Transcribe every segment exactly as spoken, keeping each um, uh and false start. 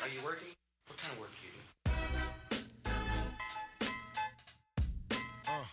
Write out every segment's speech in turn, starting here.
Are you working? What kind of work do you do? Uh.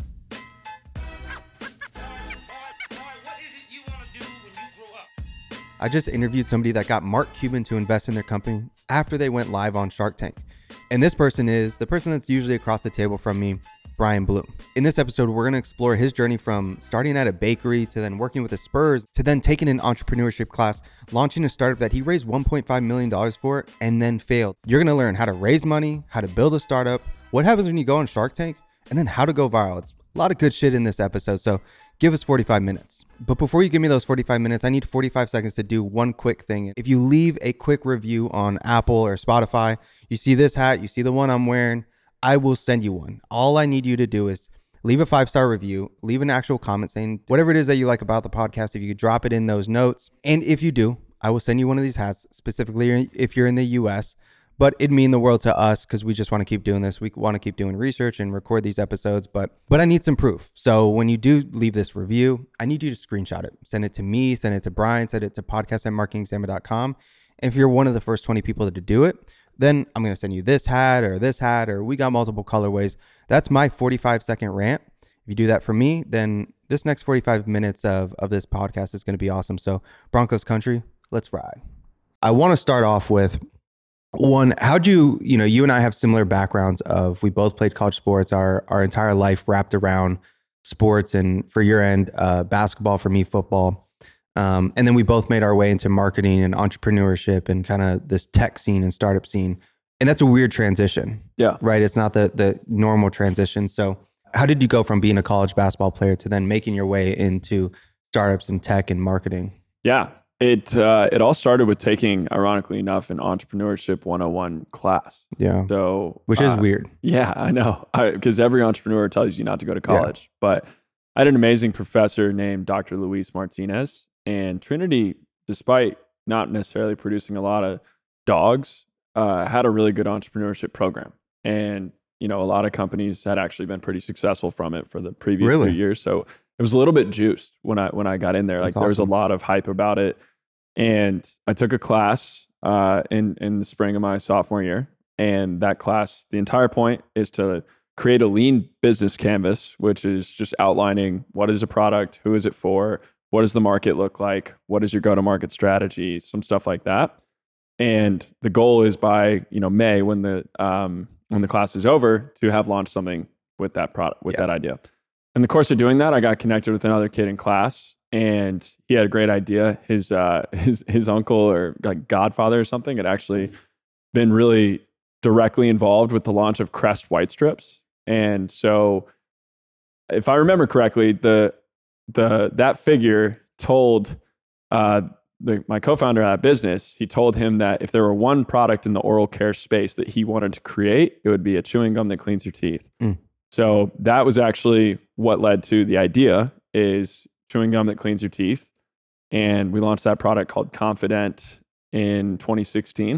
What is it you want to do when you grow up? I just interviewed somebody that got Mark Cuban to invest in their company after they went live on Shark Tank. And this person is the person that's usually across the table from me, Brian Bloom. In this episode, we're going to explore his journey from starting at a bakery to then working with the Spurs to then taking an entrepreneurship class, launching a startup that he raised one point five million dollars for and then failed. You're going to learn how to raise money, how to build a startup, what happens when you go on Shark Tank, and then how to go viral. It's a lot of good shit in this episode, so give us forty-five minutes. But before you give me those forty-five minutes, I need forty-five seconds to do one quick thing. If you leave a quick review on Apple or Spotify, you see this hat, you see the one I'm wearing, I will send you one. All I need you to do is leave a five-star review, leave an actual comment saying whatever it is that you like about the podcast. If you could drop it in those notes. And if you do, I will send you one of these hats, specifically if you're in the U S. But it'd mean the world to us because we just want to keep doing this. We want to keep doing research and record these episodes, but but I need some proof. So when you do leave this review, I need you to screenshot it. Send it to me, send it to Brian, send it to podcast at marketing examiner dot com. And if you're one of the first twenty people to do it, then I'm going to send you this hat or this hat, or we got multiple colorways. That's my forty-five second rant. If you do that for me, then this next forty-five minutes of, of this podcast is going to be awesome. So Broncos country, let's ride. I want to start off with one, how'd you, you know, you and I have similar backgrounds of, we both played college sports, our, our entire life wrapped around sports, and for your end, uh, basketball, for me, football. Um, and then we both made our way into marketing and entrepreneurship and kind of this tech scene and startup scene. And that's a weird transition. Yeah. Right. It's not the, the normal transition. So how did you go from being a college basketball player to then making your way into startups and tech and marketing? Yeah. It uh, it all started with taking, ironically enough, an entrepreneurship one oh one class. Yeah. So, which is uh, weird. Yeah, I know. Because every entrepreneur tells you not to go to college. Yeah. But I had an amazing professor named Doctor Luis Martinez. And Trinity, despite not necessarily producing a lot of dogs, uh, had a really good entrepreneurship program. And, you know, a lot of companies had actually been pretty successful from it for the previous really? few years. So it was a little bit juiced when I when I got in there. Like, That's there was awesome. a lot of hype about it. And I took a class uh, in, in the spring of my sophomore year. And that class, the entire point is to create a lean business canvas, which is just outlining what is a product, who is it for, what does the market look like, what is your go-to-market strategy, some stuff like that. And the goal is by, you know, May, when the um, when the class is over, to have launched something with that product, with yeah. that idea. In the course of doing that, I got connected with another kid in class. And he had a great idea. His uh, his his uncle or like godfather or something had actually been really directly involved with the launch of Crest White Strips. And so, if I remember correctly, the the that figure told uh, the, my co-founder of that business, he told him that if there were one product in the oral care space that he wanted to create, it would be a chewing gum that cleans your teeth. Mm. So that was actually what led to the idea, is chewing gum that cleans your teeth. And we launched that product called Confident in twenty sixteen.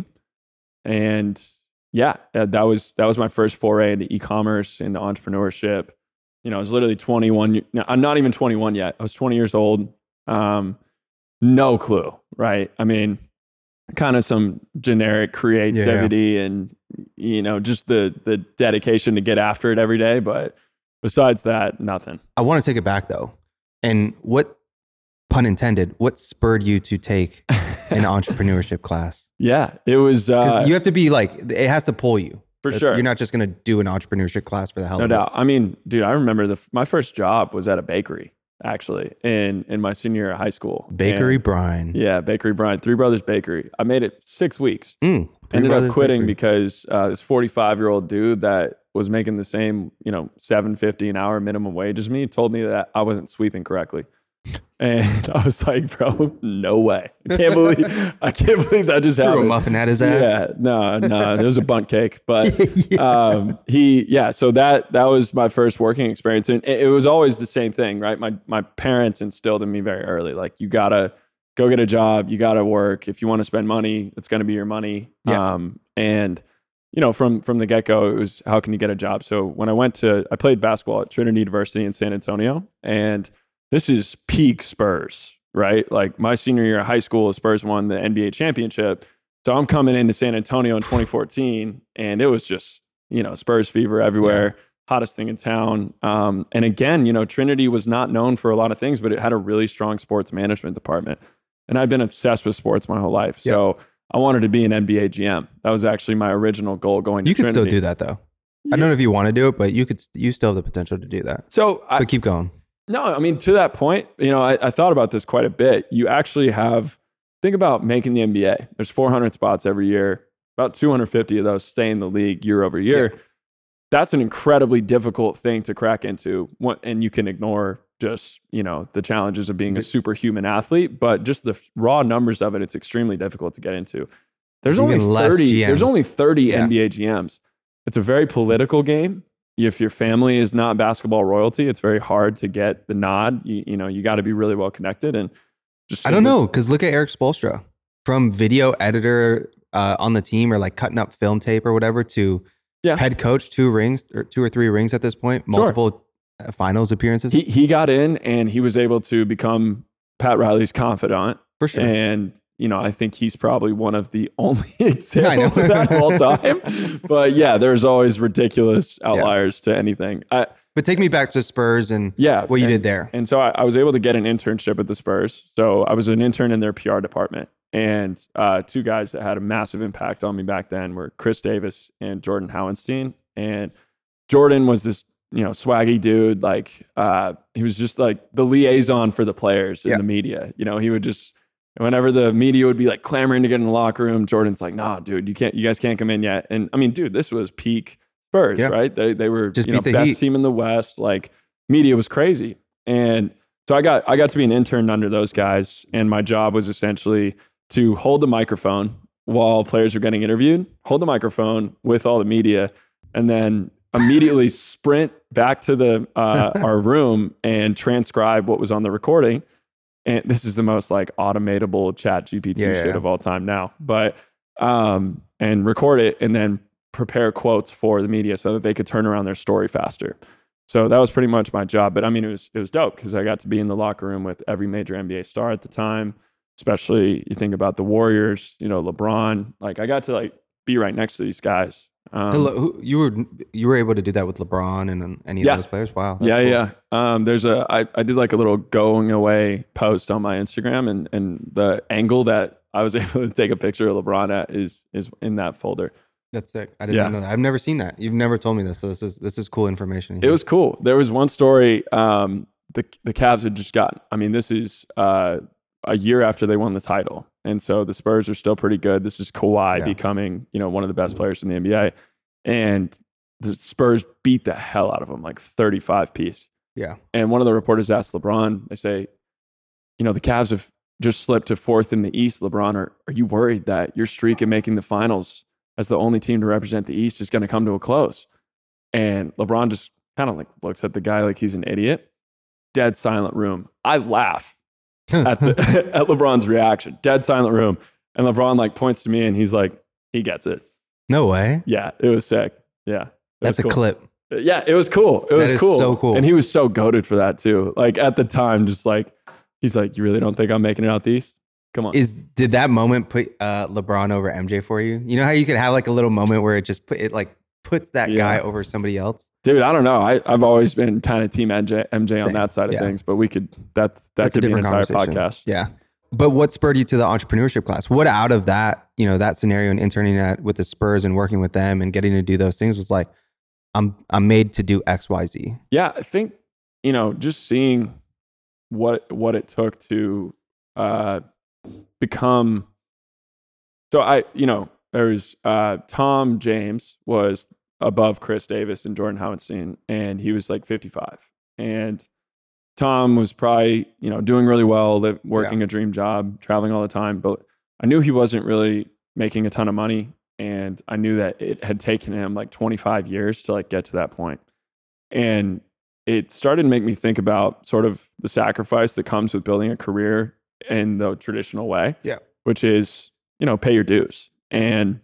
And yeah, that was that was my first foray into e-commerce, into entrepreneurship. You know, I was literally twenty-one. I'm not even twenty-one yet. I was twenty years old. Um, no clue, right? I mean, kind of some generic creativity yeah, yeah. and, you know, just the the dedication to get after it every day. But besides that, nothing. I want to take it back though. And what, pun intended, what spurred you to take an entrepreneurship class? Yeah, it was... Because uh, you have to be like, it has to pull you. For That's, sure. You're not just going to do an entrepreneurship class for the hell no of it. No doubt. I mean, dude, I remember the my first job was at a bakery, actually, in, in my senior year of high school. Bakery and, Brian. Yeah, Bakery Brian, Three Brothers Bakery. I made it six weeks. Mm, Ended Brothers up quitting Bakery. because uh, this forty-five-year-old dude that was making the same, you know, seven fifty an hour minimum wage as me told me that I wasn't sweeping correctly. And I was like, bro, no way. I can't believe I can't believe that just happened. Threw a muffin at his ass. Yeah, no, no, it was a bundt cake. But yeah. um, he, yeah, so that that was my first working experience. And it, it was always the same thing, right? My my parents instilled in me very early, like, you gotta go get a job, you gotta work. If you want to spend money, it's gonna be your money. Yeah. Um, and you know, from from the get-go, it was, how can you get a job? So when I went to, I played basketball at Trinity University in San Antonio, and this is peak Spurs, right? Like, my senior year of high school, Spurs won the N B A championship. So I'm coming into San Antonio in twenty fourteen, and it was just, you know, Spurs fever everywhere, yeah. hottest thing in town. Um, and again, you know, Trinity was not known for a lot of things, but it had a really strong sports management department. And I've been obsessed with sports my whole life. So yeah. I wanted to be an N B A G M. That was actually my original goal going to You could Trinity. still do that though. Yeah. I don't know if you want to do it, but you could, you still have the potential to do that. So I, but keep going. No, I mean, to that point, you know, I, I thought about this quite a bit. You actually have, think about making the N B A. There's four hundred spots every year. About two hundred fifty of those stay in the league year over year. Yeah. That's an incredibly difficult thing to crack into. And you can ignore just, you know, the challenges of being a superhuman athlete, but just the raw numbers of it, it's extremely difficult to get into. There's only thirty, there's only thirty yeah. N B A G Ms. It's a very political game. If your family is not basketball royalty, it's very hard to get the nod. You, you know, you got to be really well connected. And just I don't know, because look at Eric Spoelstra, from video editor uh, on the team or like cutting up film tape or whatever to yeah. head coach, two rings or two or three rings at this point, multiple sure. finals appearances. He he got in and he was able to become Pat Riley's confidant for sure. And you know, I think he's probably one of the only examples of that of all time. But yeah, there's always ridiculous outliers yeah. to anything. I, but take me back to Spurs and yeah, what you and, did there. And so I, I was able to get an internship at the Spurs. So I was an intern in their P R department. And uh, two guys that had a massive impact on me back then were Chris Davis and Jordan Howenstein. And Jordan was this, you know, swaggy dude. Like uh, he was just like the liaison for the players in yeah. the media. You know, he would just... Whenever the media would be like clamoring to get in the locker room, Jordan's like, "Nah, dude, you can't. You guys can't come in yet." And I mean, dude, this was peak Spurs, yeah. right? They they were just you know, the best Heat. team in the West. Like media was crazy, and so I got I got to be an intern under those guys, and my job was essentially to hold the microphone while players were getting interviewed, hold the microphone with all the media, and then immediately sprint back to the uh, our room and transcribe what was on the recording. And this is the most like automatable chat G P T yeah, shit yeah. of all time now, but, um, and record it and then prepare quotes for the media so that they could turn around their story faster. So that was pretty much my job. But I mean, it was, it was dope because I got to be in the locker room with every major N B A star at the time, especially you think about the Warriors, you know, LeBron, like I got to like be right next to these guys. Um, Hello, you were you were able to do that with LeBron and, and any of yeah. those players. Wow. Yeah, cool. yeah. Um, there's a I, I did like a little going away post on my Instagram, and and the angle that I was able to take a picture of LeBron at is is in that folder. That's sick. I didn't yeah. know that. I've never seen that. You've never told me this, so this is this is cool information. It was cool. There was one story. Um, the the Cavs had just gotten. I mean, this is uh a year after they won the title, and so the Spurs are still pretty good. This is Kawhi yeah. becoming you know one of the best players in the N B A. And the Spurs beat the hell out of them, like thirty-five piece. Yeah. And one of the reporters asked LeBron, they say, you know, the Cavs have just slipped to fourth in the East. LeBron, are, are you worried that your streak in making the finals as the only team to represent the East is going to come to a close? And LeBron just kind of like looks at the guy like he's an idiot. Dead silent room. I laugh at, the, at LeBron's reaction. Dead silent room. And LeBron like points to me and he's like, he gets it. No way. Yeah, it was sick. Yeah. That's cool. a clip. Yeah, it was cool. It was that is cool. so cool. And he was so goated for that too. Like at the time, just like, he's like, you really don't think I'm making it out the East? Come on. Is did that moment put uh, LeBron over M J for you? You know how you could have like a little moment where it just put it like puts that yeah. guy over somebody else? Dude, I don't know. I, I've always been kind of team M J, M J Same. on that side of yeah. things, but we could, that, that That's could a be an different entire podcast. Yeah. But what spurred you to the entrepreneurship class? What out of that, you know, that scenario and interning at with the Spurs and working with them and getting to do those things was like, I'm I'm made to do X, Y, Z. Yeah, I think, you know, just seeing what what it took to uh, become. So I, you know, there's uh, Tom James was above Chris Davis and Jordan Howenstein, and he was like fifty-five. And Tom was probably, you know, doing really well, live, working yeah. a dream job, traveling all the time. But I knew he wasn't really making a ton of money. And I knew that it had taken him like twenty-five years to like get to that point. And it started to make me think about sort of the sacrifice that comes with building a career in the traditional way, yeah, which is, you know, pay your dues. And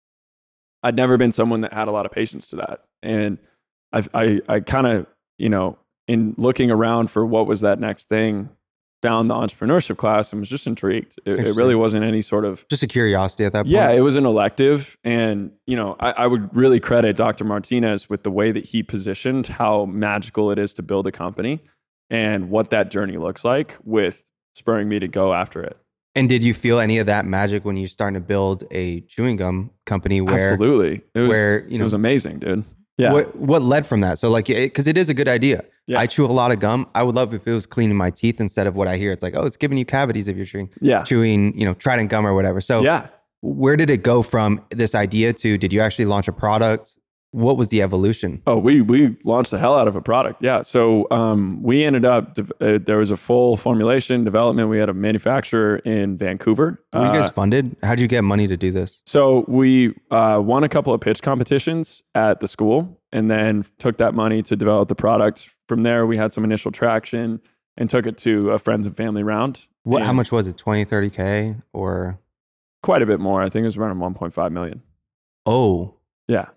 I'd never been someone that had a lot of patience to that. And I, I, I kind of, you know, in looking around for what was that next thing, found the entrepreneurship class and was just intrigued. It, it really wasn't any sort of just a curiosity at that point. Yeah, it was an elective. And, you know, I, I would really credit Doctor Martinez with the way that he positioned how magical it is to build a company and what that journey looks like, with spurring me to go after it. And did you feel any of that magic when you started to build a chewing gum company? Where Absolutely. It was, where, you know, it was amazing, dude. Yeah. What what led from that? So like, because it, it is a good idea. Yeah. I chew a lot of gum. I would love if it was cleaning my teeth instead of what I hear. It's like, oh, it's giving you cavities if you're chewing, Yeah. chewing, you know, Trident gum or whatever. So Yeah. where did it go from this idea to, did you actually launch a product? What was the evolution? Oh, we we launched the hell out of a product. Yeah. So um, we ended up, dev- uh, there was a full formulation development. We had a manufacturer in Vancouver. Were you guys Uh, funded? How'd you get money to do this? So we uh, won a couple of pitch competitions at the school, and then took that money to develop the product. From there, we had some initial traction and took it to a friends and family round. What? How And much was it? twenty, thirty K or? Quite a bit more. I think it was around one point five million. Oh, Yeah.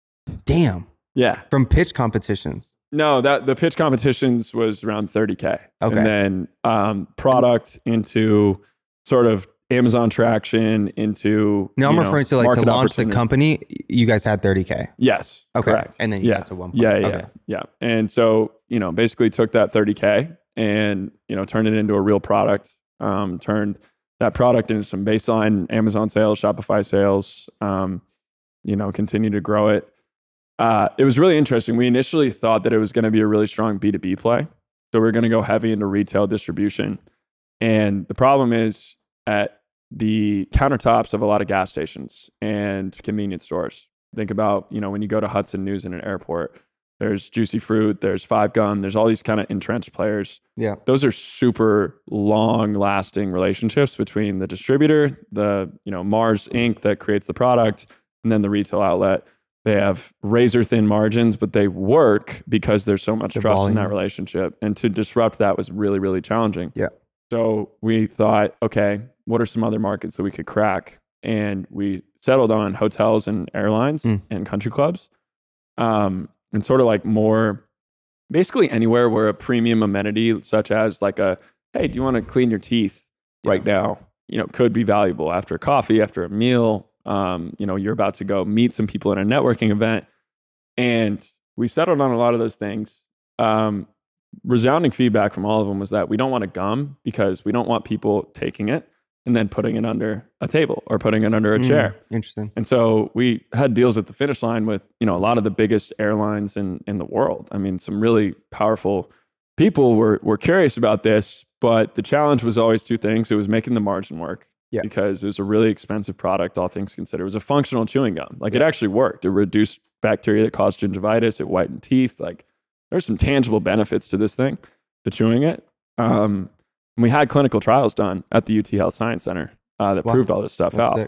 damn. Yeah. From pitch competitions. No, that the pitch competitions was around thirty K. Okay. And then um, product into sort of Amazon traction into. No, I'm you know, referring to like to market launch the opportunity. company, you guys had thirty K. Yes. Okay. Correct. And then you yeah. got to one. Yeah. Yeah. Okay. Yeah. And so, you know, basically took that thirty K and, you know, turned it into a real product, um, turned that product into some baseline Amazon sales, Shopify sales, um, you know, continue to grow it. Uh, it was really interesting. We initially thought that it was going to be a really strong B two B play. So we are going to go heavy into retail distribution. And the problem is at the countertops of a lot of gas stations and convenience stores. Think about, you know, when you go to Hudson News in an airport, there's Juicy Fruit, there's Five Gum, there's all these kind of entrenched players. Yeah. Those are super long lasting relationships between the distributor, the, you know, Mars Incorporated that creates the product, and then the retail outlet. They have razor thin margins, but they work because there's so much The trust volume. in that relationship. And to disrupt that was really, really challenging. Yeah. So we thought, okay, what are some other markets that we could crack? And we settled on hotels and airlines Mm. and country clubs. Um, and sort of like more, basically anywhere where a premium amenity, such as like a, hey, do you want to clean your teeth right now? You know, could be valuable after coffee, after a meal. Um, you know, you're about to go meet some people at a networking event. And we settled on a lot of those things. Um, resounding feedback from all of them was that we don't want a gum because we don't want people taking it and then putting it under a table or putting it under a Mm, chair. Interesting. And so we had deals at the finish line with, you know, a lot of the biggest airlines in, in the world. I mean, some really powerful people were, were curious about this, but the challenge was always two things. It was making the margin work. Yeah. Because it was a really expensive product, all things considered. It was a functional chewing gum. Like it actually worked. It reduced bacteria that caused gingivitis. It whitened teeth. Like there's some tangible benefits to this thing, to chewing it. Um, and we had clinical trials done at the U T Health Science Center uh, that Wow. proved all this stuff That's out. sick.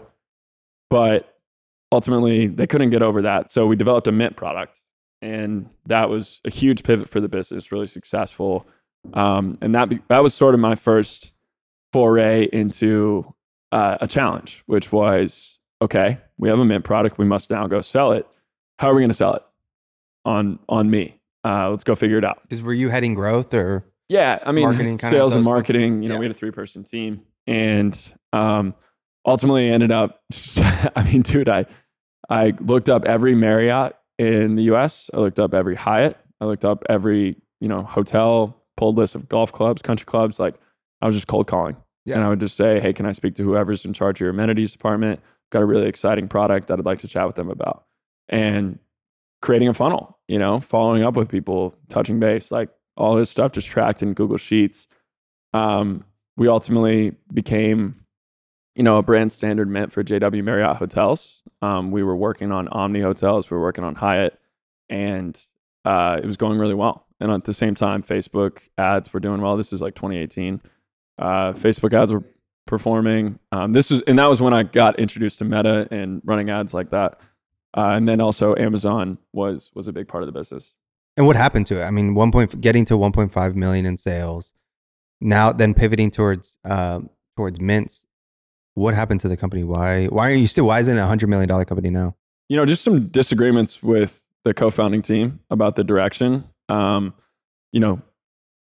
But ultimately, they couldn't get over that. So we developed a mint product. And that was a huge pivot for the business, really successful. Um, and that be, that was sort of my first foray into uh, a challenge, which was, okay, we have a mint product. We must now go sell it. How are we going to sell it? On on me. Uh, let's go figure it out. Because were you heading growth or? Yeah, I mean, Marketing kind of sales and those- marketing, you know, Yeah. we had a three person team and um, ultimately ended up, I mean, dude, I, I looked up every Marriott in the U S. I looked up every Hyatt. I looked up every, you know, hotel, pulled list of golf clubs, country clubs. Like I was just cold calling. Yeah. And I would just say, hey, can I speak to whoever's in charge of your amenities department? Got a really exciting product that I'd like to chat with them about. And creating a funnel, you know, following up with people, touching base, like all this stuff just tracked in Google Sheets. Um, we ultimately became, you know, a brand standard mint for J W Marriott hotels. Um, we were working on Omni hotels. We were working on Hyatt, and uh, it was going really well. And at the same time, Facebook ads were doing well. This is like twenty eighteen. Uh, Facebook ads were performing. Um, this was, and that was when I got introduced to Meta and running ads like that. Uh, and then also Amazon was was a big part of the business. And what happened to it? I mean, one point getting to one point five million in sales. Now, then pivoting towards uh, towards mints. What happened to the company? Why why are you still? Why isn't it a hundred million dollar company now? You know, just some disagreements with the co-founding team about the direction. Um, you know,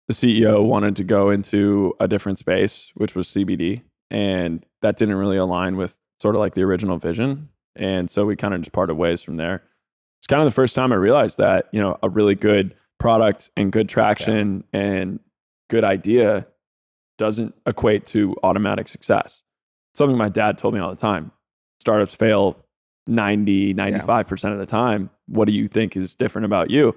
the C E O wanted to go into a different space, which was C B D. And that didn't really align with sort of like the original vision. And so we kind of just parted ways from there. It's kind of the first time I realized that, you know, a really good product and good traction yeah. and good idea doesn't equate to automatic success. Something my dad told me all the time. Startups fail ninety, ninety-five percent yeah. of the time. What do you think is different about you?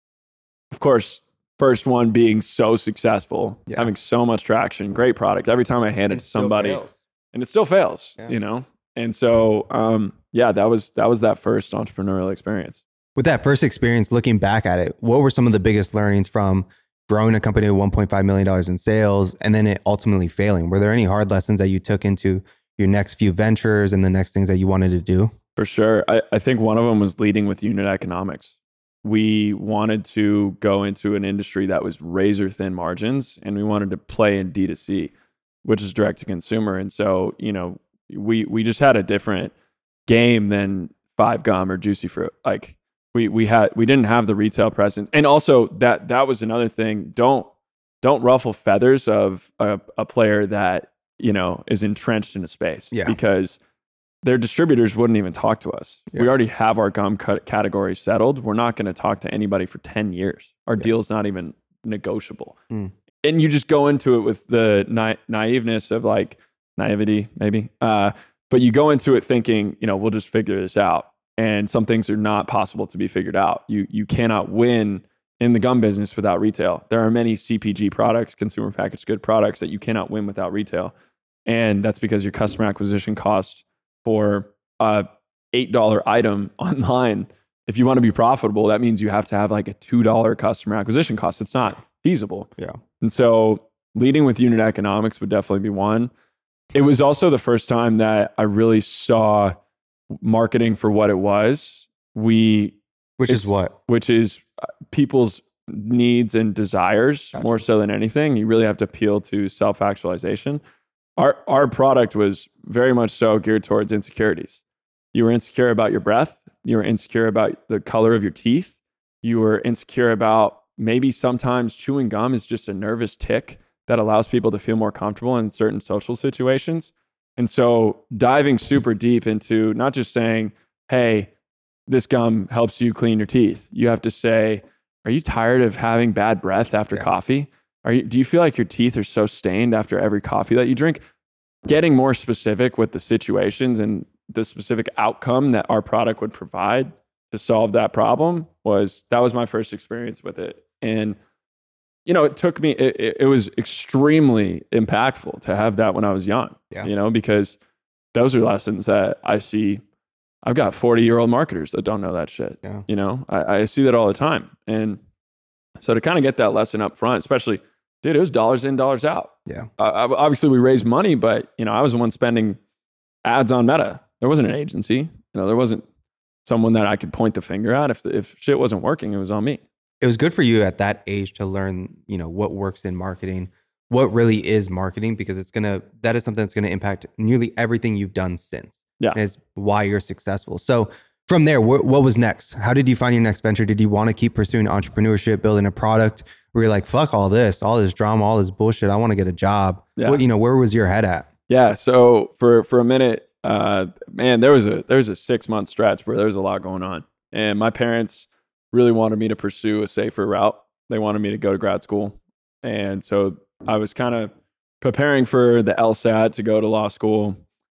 Of course, first one being so successful, yeah. having so much traction, great product. Every time I hand it, it to somebody, fails. and it still fails, yeah. you know? And so, um, yeah, that was, that was that first entrepreneurial experience. With that first experience, looking back at it, what were some of the biggest learnings from growing a company with one point five million dollars in sales and then it ultimately failing? Were there any hard lessons that you took into your next few ventures and the next things that you wanted to do? For sure. I, I think one of them was leading with unit economics. We wanted to go into an industry that was razor thin margins, and we wanted to play in D two C, which is direct to consumer. And so, you know, we we just had a different game than Five Gum or Juicy Fruit. Like we we had we didn't have the retail presence. And also that that was another thing. Don't don't ruffle feathers of a, a player that, you know, is entrenched in a space. Yeah. Because their distributors wouldn't even talk to us. Yeah. We already have our gum cut category settled. We're not going to talk to anybody for ten years. Our yeah. deal's not even negotiable. Mm. And you just go into it with the na- naiveness of like naivety, maybe. Uh, but you go into it thinking, you know, we'll just figure this out. And some things are not possible to be figured out. You you cannot win in the gum business without retail. There are many C P G products, consumer packaged good products, that you cannot win without retail. And that's because your customer acquisition cost for a eight dollar item online, if you want to be profitable, that means you have to have like a two dollar customer acquisition cost. It's not feasible. Yeah. And so leading with unit economics would definitely be one. It was also the first time that I really saw marketing for what it was. We, which is what? Which is people's needs and desires gotcha. More so than anything. You really have to appeal to self-actualization. Our our product was very much so geared towards insecurities. You were insecure about your breath. You were insecure about the color of your teeth. You were insecure about maybe sometimes chewing gum is just a nervous tick that allows people to feel more comfortable in certain social situations. And so diving super deep into not just saying, hey, this gum helps you clean your teeth. You have to say, are you tired of having bad breath after yeah. coffee? Are you, do you feel like your teeth are so stained after every coffee that you drink? Getting more specific with the situations and the specific outcome that our product would provide to solve that problem was, that was my first experience with it. And, you know, it took me, it, it was extremely impactful to have that when I was young, yeah. you know, because those are lessons that I see. I've got forty year old marketers that don't know that shit. Yeah. You know, I, I see that all the time. And so to kind of get that lesson up front, especially, dude, it was dollars in, dollars out. Yeah. Uh, obviously, we raised money, but you know, I was the one spending ads on Meta. There wasn't an agency. You know, there wasn't someone that I could point the finger at. If if shit wasn't working, it was on me. It was good for you at that age to learn, you know, what works in marketing, what really is marketing, because it's gonna that is something that's gonna impact nearly everything you've done since. Yeah, and it's why you're successful. So from there, wh- what was next? How did you find your next venture? Did you want to keep pursuing entrepreneurship, building a product? Where you're like, fuck all this, all this drama, all this bullshit. I want to get a job. Yeah. What, you know, where was your head at? Yeah. So for for a minute, uh, man, there was a there was a six month stretch where there was a lot going on, and my parents really wanted me to pursue a safer route. They wanted me to go to grad school, and so I was kind of preparing for the LSAT to go to law school,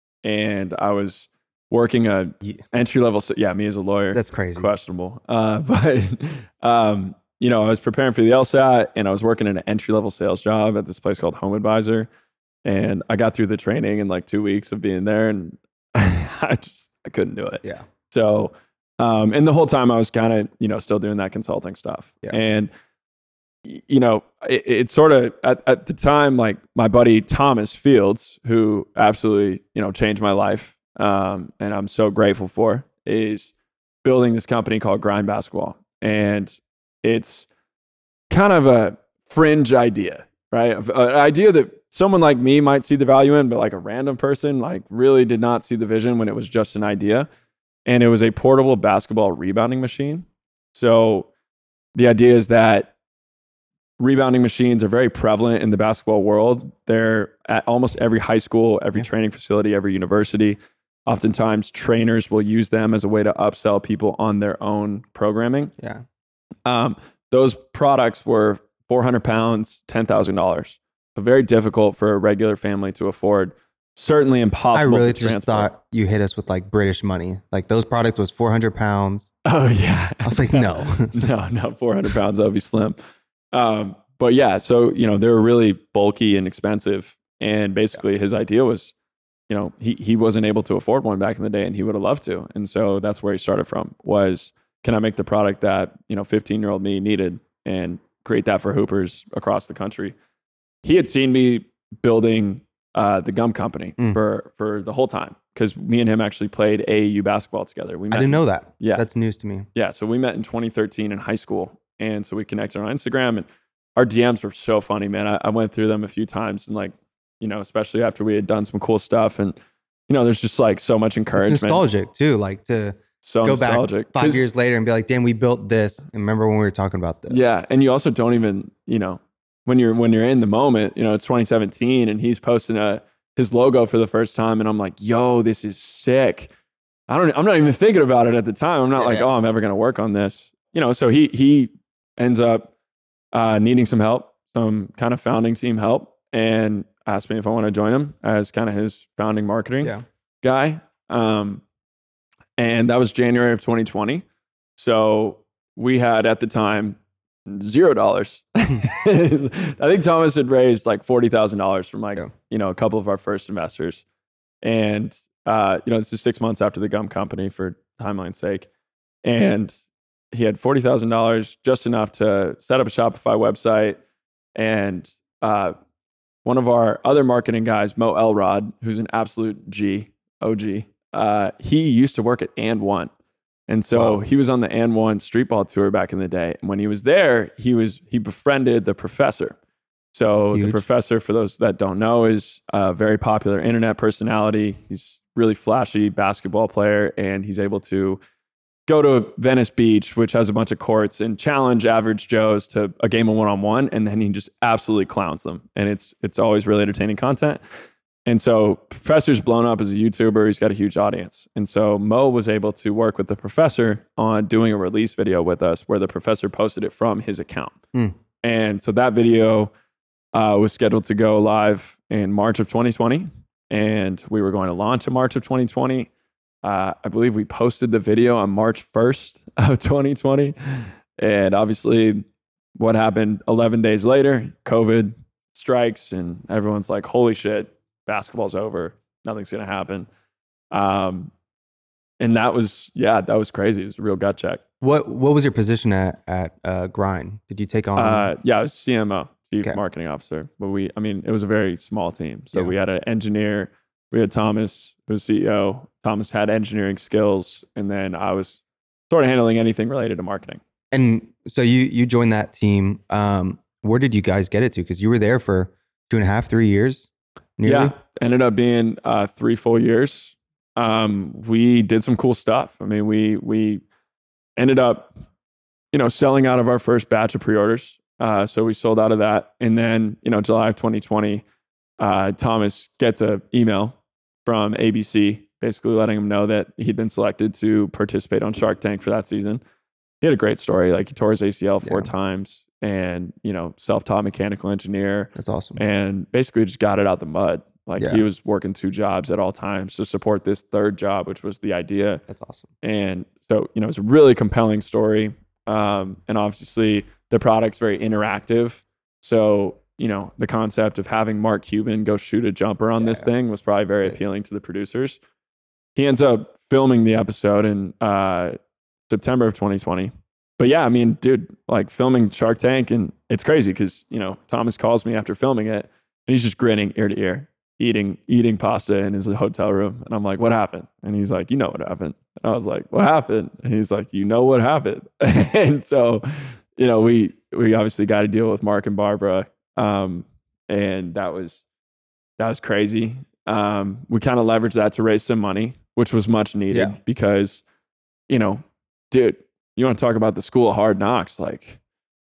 and I was working a entry level. Yeah, me as a lawyer. That's crazy. Questionable. Uh, but um, you know, I was preparing for the LSAT, and I was working in an entry level sales job at this place called Home Advisor, and I got through the training in like two weeks of being there, and I just I couldn't do it. Yeah. So, um, and the whole time I was kind of you know still doing that consulting stuff, yeah. and you know, it, it sort of at, at the time, like my buddy Thomas Fields, who absolutely you know changed my life. Um, and I'm so grateful for, is building this company called Grind Basketball. And it's kind of a fringe idea, right? An idea that someone like me might see the value in, but like a random person like really did not see the vision when it was just an idea. And it was a portable basketball rebounding machine. So the idea is that rebounding machines are very prevalent in the basketball world. They're at almost every high school, every Yeah. training facility, every university. Oftentimes, trainers will use them as a way to upsell people on their own programming. Yeah. Um, those products were four hundred pounds, ten thousand dollars. So very difficult for a regular family to afford. Certainly I impossible really to just transport. thought you hit us with like British money. Like those product was four hundred pounds. Oh, yeah. I was like, no. no, no, four hundred pounds, that would be slim. Um, but yeah, so, you know, they were really bulky and expensive. And basically his idea was, you know, he, he wasn't able to afford one back in the day and he would have loved to. And so that's where he started from was, can I make the product that, you know, fifteen year old me needed and create that for hoopers across the country? He had seen me building uh, the gum company Mm. for, for the whole time. Cause me and him actually played A A U basketball together. We I met didn't know that. Yeah. That's news to me. Yeah, so we met in twenty thirteen in high school. And so we connected on Instagram and our D Ms were so funny, man. I, I went through them a few times and like, you know, especially after we had done some cool stuff. And, you know, there's just like so much encouragement. It's nostalgic too. Like to So go nostalgic. back five 'Cause- years later and be like, damn, we built this. And remember when we were talking about this? Yeah. And you also don't even, you know, when you're when you're in the moment, you know, it's twenty seventeen and he's posting a his logo for the first time. And I'm like, yo, this is sick. I don't I'm not even thinking about it at the time. I'm not Yeah, like, yeah. oh, I'm ever gonna work on this. You know, so he he ends up uh, needing some help, some kind of founding team help, and asked me if I want to join him as kind of his founding marketing Yeah. guy. Um, and that was January of twenty twenty. So we had at the time zero dollars. I think Thomas had raised like forty thousand dollars from like, Yeah. you know, a couple of our first investors. And, uh, you know, this is six months after the gum company for timeline's sake. And he had forty thousand dollars, just enough to set up a Shopify website. And uh, one of our other marketing guys, Mo Elrod, who's an absolute G, O G, uh, he used to work at And One. And so Wow. he was on the And One streetball tour back in the day. And when he was there, he was he befriended the professor. So Huge. the professor, for those that don't know, is a very popular internet personality. He's really flashy basketball player, and he's able to go to Venice Beach, which has a bunch of courts, and challenge average Joes to a game of one-on-one, and then he just absolutely clowns them. And it's it's always really entertaining content. And so Professor's blown up as a YouTuber. He's got a huge audience. And so Mo was able to work with the professor on doing a release video with us where the professor posted it from his account. Hmm. And so that video uh, was scheduled to go live in March of twenty twenty. And we were going to launch in March of twenty twenty. Uh, I believe we posted the video on March first of twenty twenty. And obviously what happened eleven days later, COVID strikes and everyone's like, holy shit, basketball's over. Nothing's going to happen. Um, and that was, yeah, that was crazy. It was a real gut check. What What was your position at at uh, Grind? Did you take on? Uh, yeah, I was C M O, Chief Okay. Marketing Officer. But we, I mean, it was a very small team. So Yeah. we had an engineer, we had Thomas, who was C E O. Thomas had engineering skills. And then I was sort of handling anything related to marketing. and so you you joined that team. Um, where did you guys get it to? Because you were there for two and a half, three years. Nearly. Yeah, ended up being uh, three full years. Um, we did some cool stuff. I mean, we we ended up, you know, selling out of our first batch of pre-orders. Uh, so we sold out of that, and then you know, July of twenty twenty, uh, Thomas gets an email from A B C, basically letting him know that he'd been selected to participate on Shark Tank for that season. He had a great story. Like he tore his A C L four Yeah. times, and you know, self-taught mechanical engineer. That's awesome. And basically just got it out the mud. Like Yeah. he was working two jobs at all times to support this third job, which was the idea. That's awesome. And so, you know, it's a really compelling story. Um, and obviously the product's very interactive. So, you know, the concept of having Mark Cuban go shoot a jumper on this Yeah. thing was probably very Yeah. appealing to the producers. He ends up filming the episode in uh, September of twenty twenty. But yeah, I mean, dude, like filming Shark Tank, and it's crazy because, you know, Thomas calls me after filming it and he's just grinning ear to ear, eating, eating pasta in his hotel room. And I'm like, what happened? And he's like, you know what happened. And I was like, what happened? And he's like, you know what happened. And so, you know, we, we obviously got to deal with Mark and Barbara. Um, and that was, that was crazy. Um, we kind of leveraged that to raise some money, which was much needed Yeah. because, you know, dude, you want to talk about the school of hard knocks? Like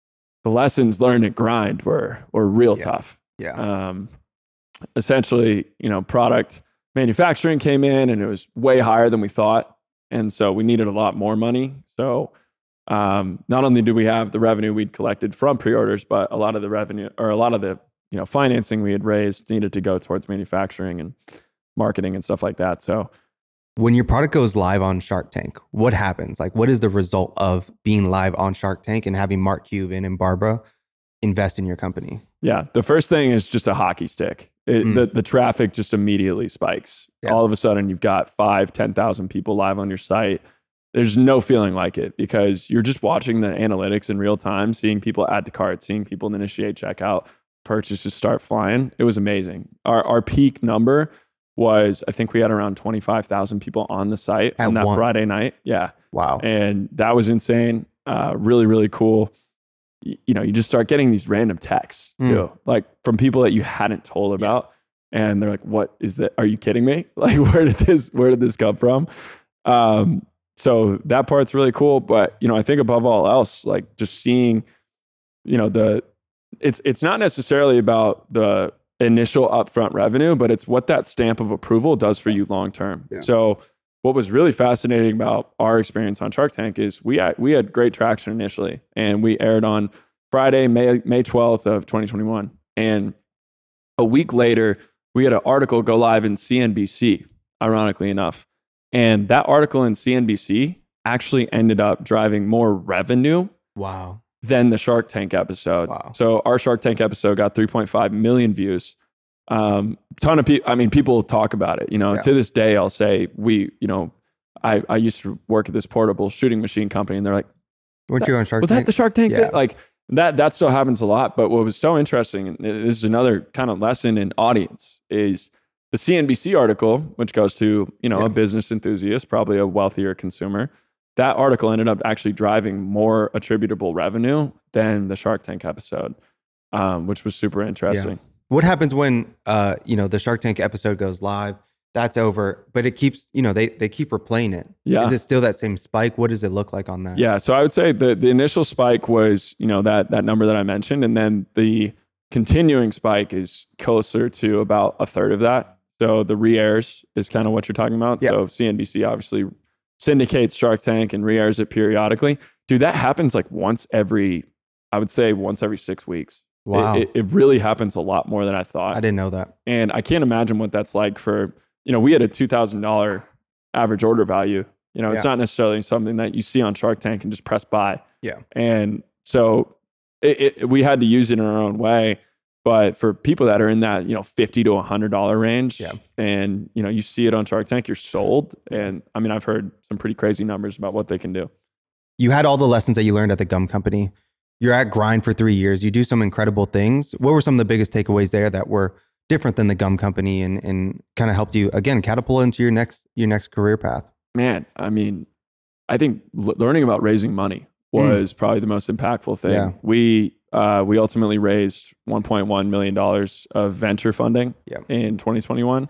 the lessons learned at Grind were were real Yeah. tough. Yeah. Um, essentially, you know, product manufacturing came in and it was way higher than we thought. And so we needed a lot more money. So um, not only do we have the revenue we'd collected from pre-orders, but a lot of the revenue or a lot of the, you know, financing we had raised needed to go towards manufacturing and marketing and stuff like that. So When your product goes live on Shark Tank, what happens? Like, what is the result of being live on Shark Tank and having Mark Cuban and Barbara invest in your company? yeah, the first thing is just a hockey stick. It, Mm. the, the traffic just immediately spikes. Yeah. All of a sudden, you've got five, ten thousand people live on your site. There's no feeling like it because you're just watching the analytics in real time, seeing people add to cart, seeing people initiate checkout, purchases start flying. It was amazing. Our our peak number was, I think we had around twenty-five thousand people on the site At on that once. Friday night. Yeah. Wow. And that was insane. Uh, really, really cool. Y- You know, you just start getting these random texts Mm. too, like from people that you hadn't told about. And they're like, what is that? Are you kidding me? Like, where did this, where did this come from? Um, so that part's really cool. But, you know, I think above all else, like just seeing, you know, the, it's, it's not necessarily about the initial upfront revenue, but it's what that stamp of approval does for you long term. Yeah. So what was really fascinating about our experience on Shark Tank is we had, we had great traction initially, and we aired on Friday, May May twelfth of twenty twenty-one. And a week later, we had an article go live in C N B C, ironically enough. And that article in C N B C actually ended up driving more revenue Wow. than the Shark Tank episode. Wow. So our Shark Tank episode got three point five million views. Um, ton of people, I mean, people talk about it, you know, Yeah. to this day, I'll say we, you know, I, I used to work at this portable shooting machine company, and they're like, Weren't you on Shark was Tank? that the Shark Tank? Yeah. bit? Like that, that still happens a lot. But what was so interesting, and this is another kind of lesson in audience, is the C N B C article, which goes to, you know, Yeah. a business enthusiast, probably a wealthier consumer. That article ended up actually driving more attributable revenue than the Shark Tank episode, um, which was super interesting. What happens when uh you know the Shark Tank episode goes live? That's over, but it keeps, you know, they they keep replaying it. Yeah. Is it still that same spike? What does it look like on that? Yeah, so I would say the the initial spike was, you know, that that number that I mentioned, and then the continuing spike is closer to about a third of that. So the re-airs is kind of what you're talking about. Yeah. So C N B C obviously syndicates Shark Tank and re-airs it periodically. Dude, that happens like once every, I would say once every six weeks. It- Wow. It, it really happens a lot more than I thought. I didn't know that. And I can't imagine what that's like for, you know, we had a two thousand dollars average order value. You know, it's Yeah. not necessarily something that you see on Shark Tank and just press buy. Yeah. And so it, it, we had to use it in our own way. But for people that are in that, you know, fifty to one hundred dollars range, Yeah. and, you know, you see it on Shark Tank, you're sold. And I mean, I've heard some pretty crazy numbers about what they can do. You had all the lessons that you learned at the gum company. You're at Grind for three years. You do some incredible things. What were some of the biggest takeaways there that were different than the gum company and and kind of helped you again catapult into your next your next career path? Man, I mean, I think l- learning about raising money was probably the most impactful thing. Yeah. We uh, we ultimately raised one point one million dollars of venture funding Yeah. in twenty twenty-one.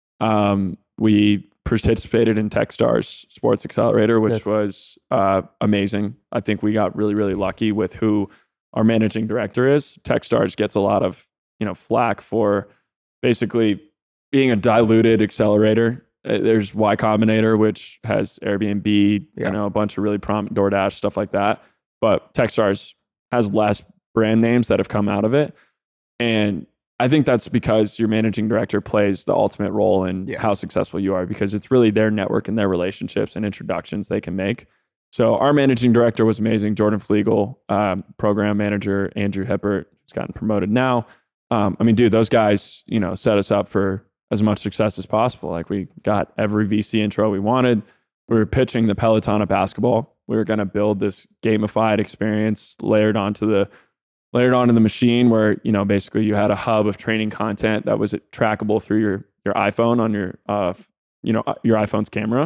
Um, we participated in Techstars Sports Accelerator, which Good. was uh, amazing. I think we got really, really lucky with who our managing director is. Techstars gets a lot of, you know, flack for basically being a diluted accelerator. Uh, There's Y Combinator, which has Airbnb, Yeah. you know, a bunch of really prominent DoorDash, stuff like that. But Techstars has less brand names that have come out of it. And I think that's because your managing director plays the ultimate role in Yeah. how successful you are, because it's really their network and their relationships and introductions they can make. So our managing director was amazing. Jordan Flegel, um, program manager, Andrew Hippert, who's gotten promoted now. Um, I mean, dude, those guys, you know, set us up for as much success as possible. Like we got every V C intro we wanted. We were pitching the Peloton of basketball. We were going to build this gamified experience layered onto the layered onto the machine where, you know, basically you had a hub of training content that was trackable through your your iPhone on your uh you know your iPhone's camera,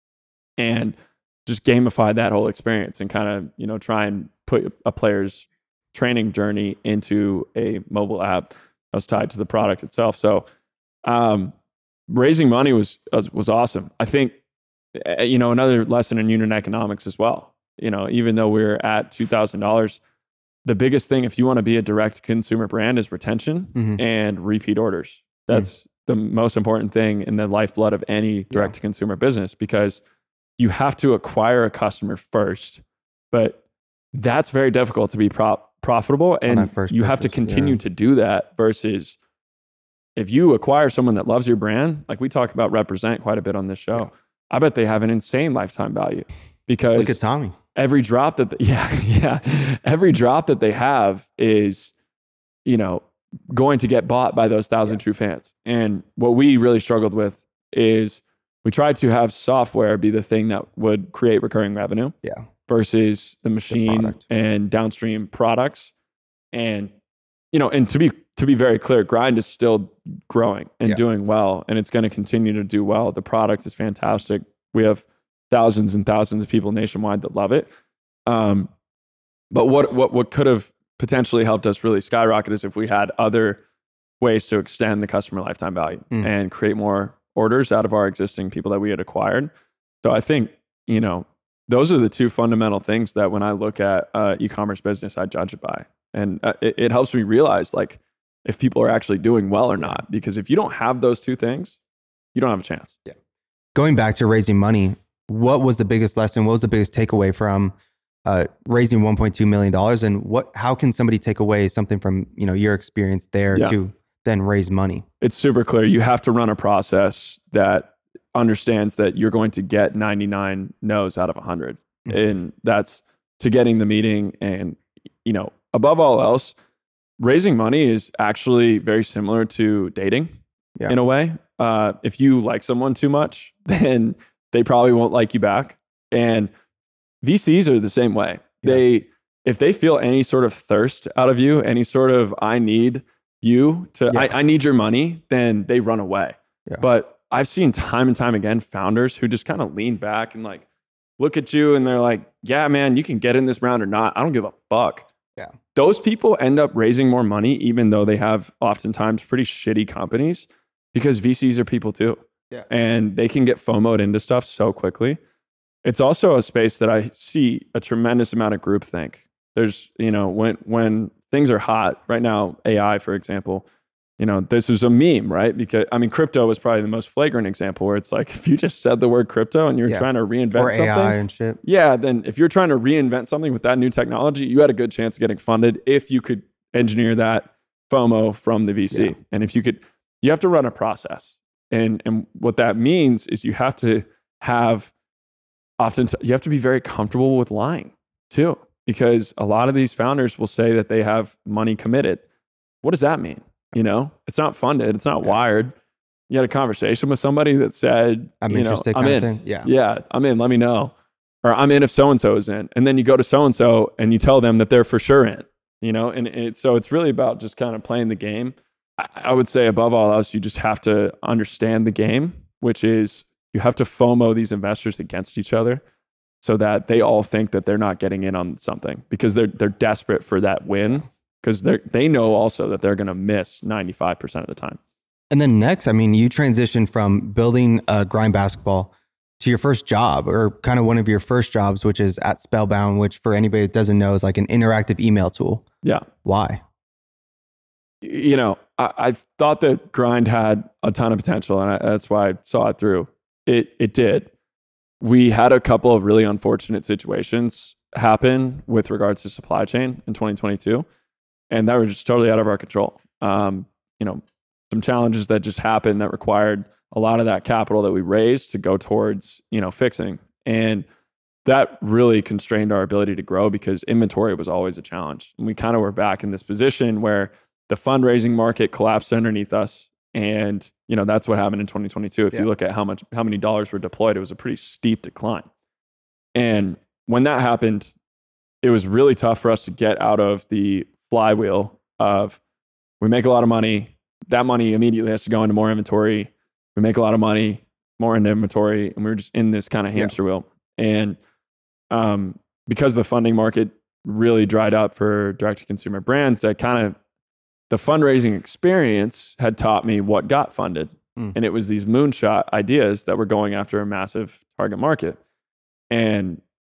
and just gamify that whole experience and kind of, you know, try and put a player's training journey into a mobile app that was tied to the product itself. So um raising money was was, was awesome. I think, uh, you know, another lesson in unit economics as well. You know, even though we're at two thousand dollars, the biggest thing, if you want to be a direct consumer brand, is retention Mhm. and repeat orders. That's mm. the most important thing in the lifeblood of any direct to consumer business, because you have to acquire a customer first, but that's very difficult to be pro- profitable. And you purchase, have to continue yeah. to do that, versus if you acquire someone that loves your brand, like we talk about Represent quite a bit on this show, yeah. I bet they have an insane lifetime value, because look at Tommy. Every drop that, they, yeah, yeah, every drop that they have is, you know, going to get bought by those thousand yeah. true fans. And what we really struggled with is we tried to have software be the thing that would create recurring revenue, yeah, versus the machine the and downstream products. And, you know, and to be to be very clear, Grind is still growing and yeah. doing well, and it's going to continue to do well. The product is fantastic. We have thousands and thousands of people nationwide that love it. Um, but what what what could have potentially helped us really skyrocket is if we had other ways to extend the customer lifetime value mm. and create more orders out of our existing people that we had acquired. So I think, you know, those are the two fundamental things that when I look at uh, e-commerce business, I judge it by. And uh, it, it helps me realize, like, if people are actually doing well or not. Because if you don't have those two things, you don't have a chance. Yeah. Going back to raising money, what was the biggest lesson? What was the biggest takeaway from uh, raising one point two million dollars? And what, how can somebody take away something from, you know, your experience there yeah. to then raise money? It's super clear. You have to run a process that understands that you're going to get ninety-nine no's out of one hundred. Mm-hmm. And that's to getting the meeting. And, you know, above all else, raising money is actually very similar to dating yeah. in a way. Uh, if you like someone too much, then they probably won't like you back. And V Cs are the same way. Yeah. They, if they feel any sort of thirst out of you, any sort of, I need you to, yeah. I, I need your money, then they run away. Yeah. But I've seen time and time again, founders who just kind of lean back and like, look at you and they're like, yeah, man, you can get in this round or not. I don't give a fuck. Yeah. Those people end up raising more money, even though they have oftentimes pretty shitty companies, because V Cs are people too. Yeah. And they can get FOMO'd into stuff so quickly. It's also a space that I see a tremendous amount of groupthink. There's, you know, when when things are hot right now, A I, for example, you know, this is a meme, right? Because, I mean, crypto was probably the most flagrant example where it's like, if you just said the word crypto and you're yeah. trying to reinvent or something. A I and shit. Yeah, then if you're trying to reinvent something with that new technology, you had a good chance of getting funded if you could engineer that FOMO from the V C. Yeah. And if you could, you have to run a process. And and what that means is you have to have often, t- you have to be very comfortable with lying too, because a lot of these founders will say that they have money committed. What does that mean? You know, it's not funded. It's not yeah. wired. You had a conversation with somebody that said, I'm you know, interested. I'm kind in. Of thing. Yeah. Yeah. I'm in. Let me know. Or I'm in if so-and-so is in. And then you go to so-and-so and you tell them that they're for sure in, you know? And it, so it's really about just kind of playing the game. I, I would say above all else, you just have to understand the game, which is you have to FOMO these investors against each other so that they all think that they're not getting in on something, because they're they're desperate for that win, because they they know also that they're going to miss ninety-five percent of the time. And then next, I mean, you transitioned from building a Grind basketball to your first job, or kind of one of your first jobs, which is at Spellbound, which for anybody that doesn't know is like an interactive email tool. Yeah. Why? You know, I, I thought that Grind had a ton of potential, and I, that's why I saw it through. It it did. We had a couple of really unfortunate situations happen with regards to supply chain in twenty twenty-two, and that was just totally out of our control. Um, you know, some challenges that just happened that required a lot of that capital that we raised to go towards, you know, fixing. And that really constrained our ability to grow, because inventory was always a challenge. And we kind of were back in this position where the fundraising market collapsed underneath us. And, you know, that's what happened in twenty twenty-two. If yeah. you look at how much, how many dollars were deployed, it was a pretty steep decline. And when that happened, it was really tough for us to get out of the flywheel of, we make a lot of money. That money immediately has to go into more inventory. We make a lot of money, more into inventory. And we were just in this kind of hamster yeah. wheel. And um, because the funding market really dried up for direct-to-consumer brands, that kind of, the fundraising experience had taught me what got funded. Mm. And it was these moonshot ideas that were going after a massive target market. And,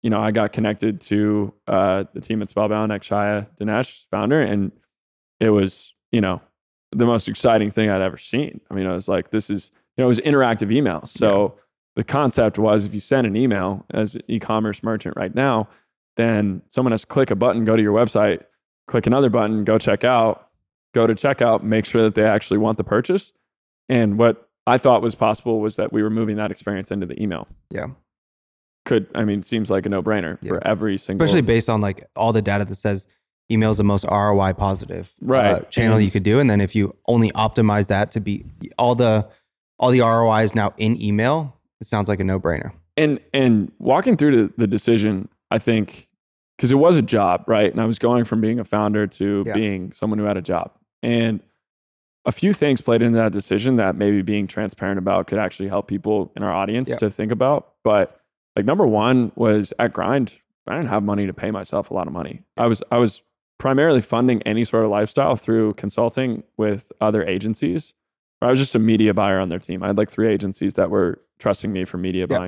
you know, I got connected to uh, the team at Spellbound, Akshaya Dinesh, founder, and it was, you know, the most exciting thing I'd ever seen. I mean, I was like, this is, you know, it was interactive email. So yeah. The concept was if you send an email as an e-commerce merchant right now, then someone has to click a button, go to your website, click another button, go check out, go to checkout, make sure that they actually want the purchase. And what I thought was possible was that we were moving that experience into the email. Yeah. Could, I mean, seems like a no-brainer yeah. for every single... Especially based on like all the data that says email is the most R O I positive right. uh, channel and, you could do. And then if you only optimize that to be all the all the R O I is now in email, it sounds like a no-brainer. And and walking through the, the decision, I think, because it was a job, right? And I was going from being a founder to yeah. being someone who had a job. And a few things played into that decision that maybe being transparent about could actually help people in our audience yeah. to think about. But like number one was at Grind, I didn't have money to pay myself a lot of money. I was I was primarily funding any sort of lifestyle through consulting with other agencies. I was just a media buyer on their team. I had like three agencies that were trusting me for media yeah. buying,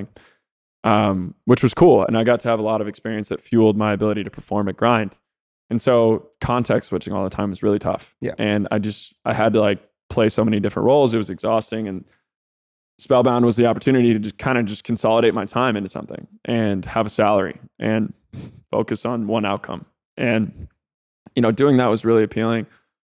um, which was cool. And I got to have a lot of experience that fueled my ability to perform at Grind. And so context switching all the time was really tough. Yeah. And I just, I had to like play so many different roles. It was exhausting. And Spellbound was the opportunity to just kind of just consolidate my time into something and have a salary and focus on one outcome. And, you know, doing that was really appealing.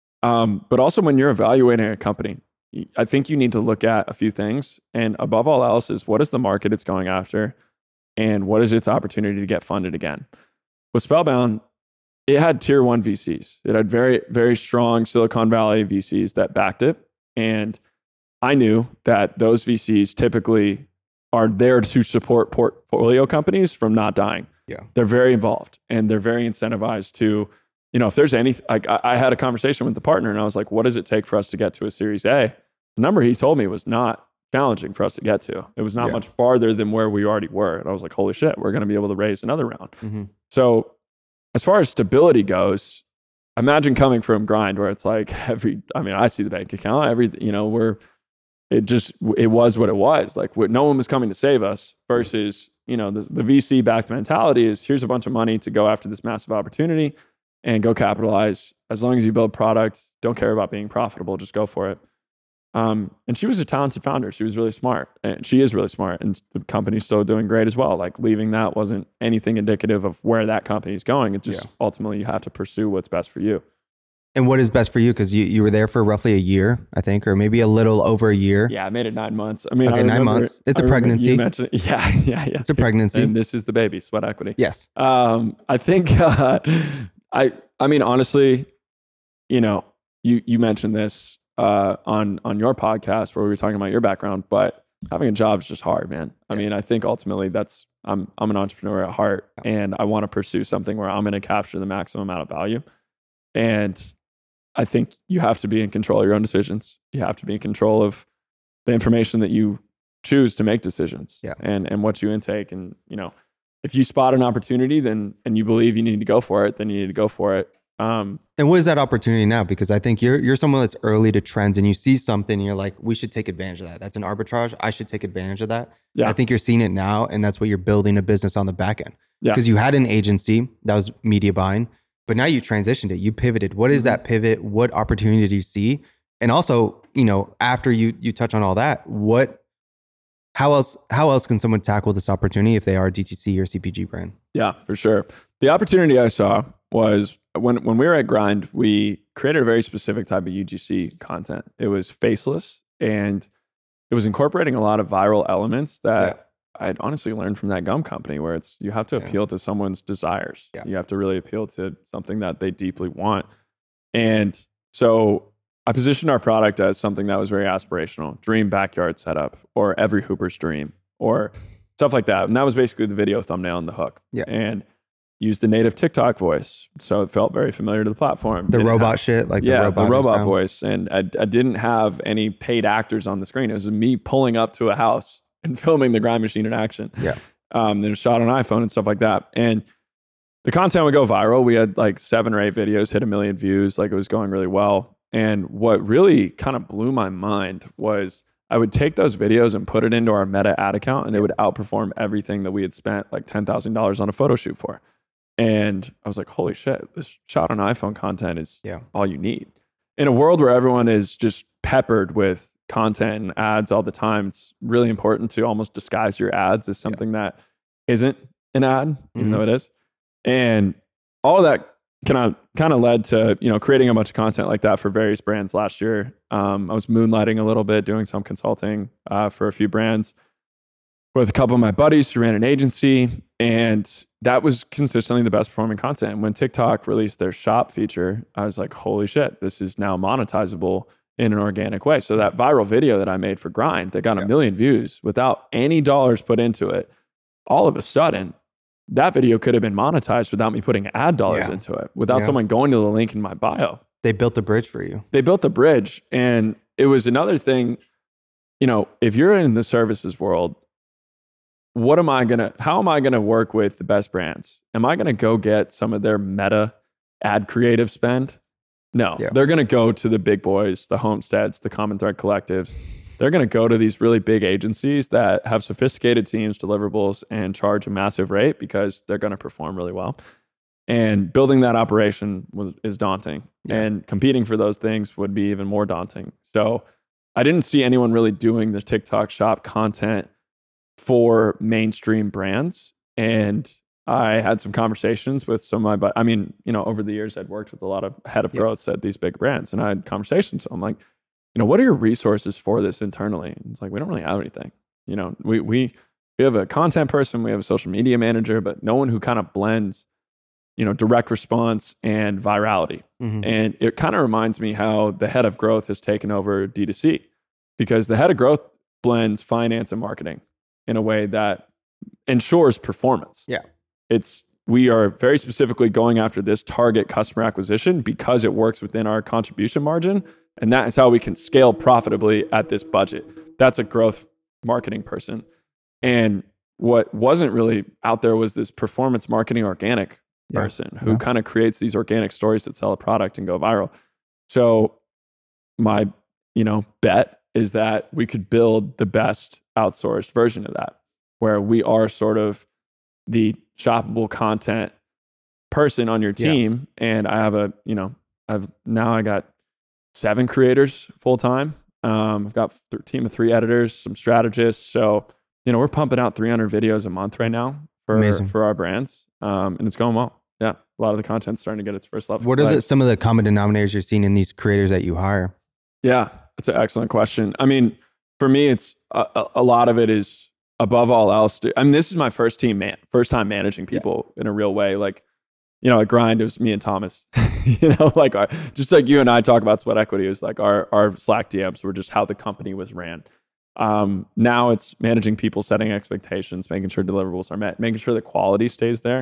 Um, but also when you're evaluating a company, I think you need to look at a few things. And above all else is what is the market it's going after and what is its opportunity to get funded again? With Spellbound, it had tier one V Cs. It had very, very strong Silicon Valley V Cs that backed it. And I knew that those V Cs typically are there to support portfolio companies from not dying. Yeah. They're very involved and they're very incentivized to, you know, if there's any, like I had a conversation with the partner and I was like, what does it take for us to get to a Series A? The number he told me was not challenging for us to get to. It was not yeah. much farther than where we already were. And I was like, holy shit, we're going to be able to raise another round. Mm-hmm. So as far as stability goes, imagine coming from Grind where it's like every, I mean, I see the bank account, every, you know, we're, it just, it was what it was. Like no one was coming to save us versus, you know, the, the V C backed mentality is here's a bunch of money to go after this massive opportunity and go capitalize. As long as you build product, don't care about being profitable, just go for it. Um, and she was a talented founder. She was really smart and she is really smart and the company's still doing great as well. Like leaving that wasn't anything indicative of where that company is going. It's just yeah. ultimately you have to pursue what's best for you. And what is best for you? Because you, you were there for roughly a year, I think, or maybe a little over a year. Yeah, I made it nine months. I mean, okay, I remember, nine months. It's I a pregnancy. You mentioned it. Yeah, yeah, yeah. It's a pregnancy. And this is the baby, sweat equity. Yes. Um, I think, uh, I, I mean, honestly, you know, you, you mentioned this uh, on, on your podcast where we were talking about your background, but having a job is just hard, man. I yeah. mean, I think ultimately that's, I'm, I'm an entrepreneur at heart yeah. and I want to pursue something where I'm going to capture the maximum amount of value. And I think you have to be in control of your own decisions. You have to be in control of the information that you choose to make decisions yeah. and, and what you intake. And, you know, if you spot an opportunity then, and you believe you need to go for it, then you need to go for it. Um, and what is that opportunity now? Because I think you're, you're someone that's early to trends and you see something and you're like, we should take advantage of that. That's an arbitrage. I should take advantage of that. Yeah. I think you're seeing it now. And that's what you're building a business on the back end. Yeah. Because you had an agency that was media buying, but now you transitioned it, you pivoted. What is Mm-hmm. that pivot? What opportunity do you see? And also, you know, after you you touch on all that, what, how else, how else can someone tackle this opportunity if they are a D T C or C P G brand? Yeah, for sure. The opportunity I saw was when, when we were at Grind, we created a very specific type of U G C content. It was faceless and it was incorporating a lot of viral elements that yeah. I'd honestly learned from that gum company where it's, you have to appeal yeah. to someone's desires. Yeah. You have to really appeal to something that they deeply want. And so I positioned our product as something that was very aspirational, dream backyard setup or every Hooper's dream or stuff like that. And that was basically the video thumbnail and the hook. Yeah. And used the native TikTok voice. So it felt very familiar to the platform. The Didn't robot have, shit, like yeah, the robot, the robot sound. voice. And I, I didn't have any paid actors on the screen. It was me pulling up to a house and filming the grind machine in action. Yeah. Um, it was shot on iPhone and stuff like that. And the content would go viral. We had like seven or eight videos hit a million views. Like it was going really well. And what really kind of blew my mind was I would take those videos and put it into our Meta ad account, and it would outperform everything that we had spent like ten thousand dollars on a photo shoot for. And I was like, holy shit, this shot on iPhone content is Yeah. all you need. In a world where everyone is just peppered with content and ads all the time, it's really important to almost disguise your ads as something yeah. that isn't an ad, even Mm-hmm. though it is. And all of that kind of kind of led to, you know, creating a bunch of content like that for various brands last year. Um, I was moonlighting a little bit, doing some consulting uh, for a few brands with a couple of my buddies who ran an agency, and that was consistently the best performing content. When TikTok released their shop feature, I was like, holy shit, this is now monetizable in an organic way. So that viral video that I made for Grind that got yeah. a million views without any dollars put into it, all of a sudden, that video could have been monetized without me putting ad dollars yeah. into it, without yeah. someone going to the link in my bio. They built the bridge for you. They built the bridge. And it was another thing, you know, if you're in the services world, what am I going to, how am I going to work with the best brands? Am I going to go get some of their Meta ad creative spend? No, yeah. they're going to go to the big boys, the Homesteads, the Common Thread Collectives. They're going to go to these really big agencies that have sophisticated teams, deliverables, and charge a massive rate because they're going to perform really well. And building that operation was, is daunting. Yeah. And competing for those things would be even more daunting. So I didn't see anyone really doing the TikTok shop content for mainstream brands. And I had some conversations with some of my, but I mean, you know, over the years, I'd worked with a lot of head of yep. growth at these big brands, and I had conversations. So I'm like, you know, what are your resources for this internally? And it's like, we don't really have anything. You know, we we we have a content person, we have a social media manager, but no one who kind of blends, you know, direct response and virality. Mm-hmm. And it kind of reminds me how the head of growth has taken over D two C, because the head of growth blends finance and marketing in a way that ensures performance. Yeah. It's, we are very specifically going after this target customer acquisition because it works within our contribution margin. And that is how we can scale profitably at this budget. That's a growth marketing person. And what wasn't really out there was this performance marketing organic yeah. person who yeah. kind of creates these organic stories that sell a product and go viral. So my, you know, bet is that we could build the best outsourced version of that, where we are sort of the shoppable content person on your team. Yeah. And I have a, you know, I've now I got seven creators full time. Um, I've got a team of three editors, some strategists. So, you know, we're pumping out three hundred videos a month right now for Amazing. for our brands. Um, and it's going well. Yeah. A lot of the content's starting to get its first level. What are the, some of the common denominators you're seeing in these creators that you hire? Yeah, that's an excellent question. I mean, for me, it's a, a lot of it is above all else. I mean, this is my first team man, first time managing people yeah. in a real way. Like, you know, at Grind, it was me and Thomas, you know, like our, just like you and I talk about sweat equity, it was like our, our Slack D Ms were just how the company was ran. Um, now it's managing people, setting expectations, making sure deliverables are met, making sure the quality stays there.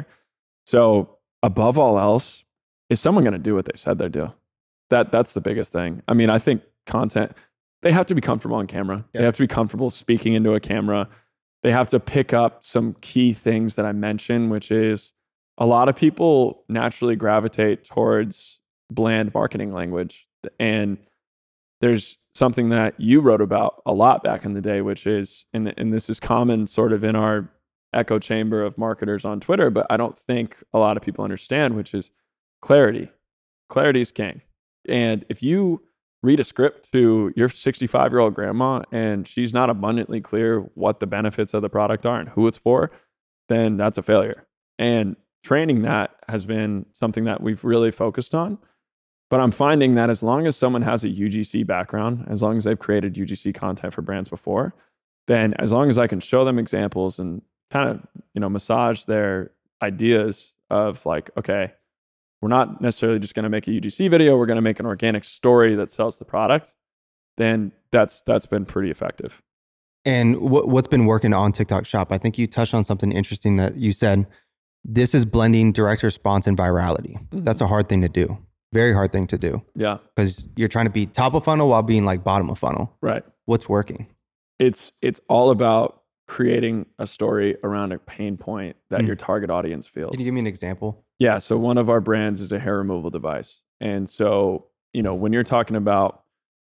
So above all else, is someone going to do what they said they'd do? That that's the biggest thing. I mean, I think content, they have to be comfortable on camera. Yeah. They have to be comfortable speaking into a camera. They have to pick up some key things that I mentioned, which is a lot of people naturally gravitate towards bland marketing language. And there's something that you wrote about a lot back in the day, which is, and, and this is common sort of in our echo chamber of marketers on Twitter, but I don't think a lot of people understand, which is clarity. Clarity is king. And if you read a script to your sixty-five-year-old grandma and she's not abundantly clear what the benefits of the product are and who it's for, then that's a failure. And training that has been something that we've really focused on. But I'm finding that as long as someone has a U G C background, as long as they've created U G C content for brands before, then as long as I can show them examples and kind of, you know, massage their ideas of like, okay, we're not necessarily just going to make a U G C video, we're going to make an organic story that sells the product, then that's that's been pretty effective. And what, what's been working on TikTok Shop? I think you touched on something interesting that you said, this is blending direct response and virality. Mm-hmm. That's a hard thing to do. Very hard thing to do. Yeah. Because you're trying to be top of funnel while being like bottom of funnel. Right. What's working? It's it's all about creating a story around a pain point that mm. your target audience feels. Can you give me an example? Yeah. So one of our brands is a hair removal device. And so, you know, when you're talking about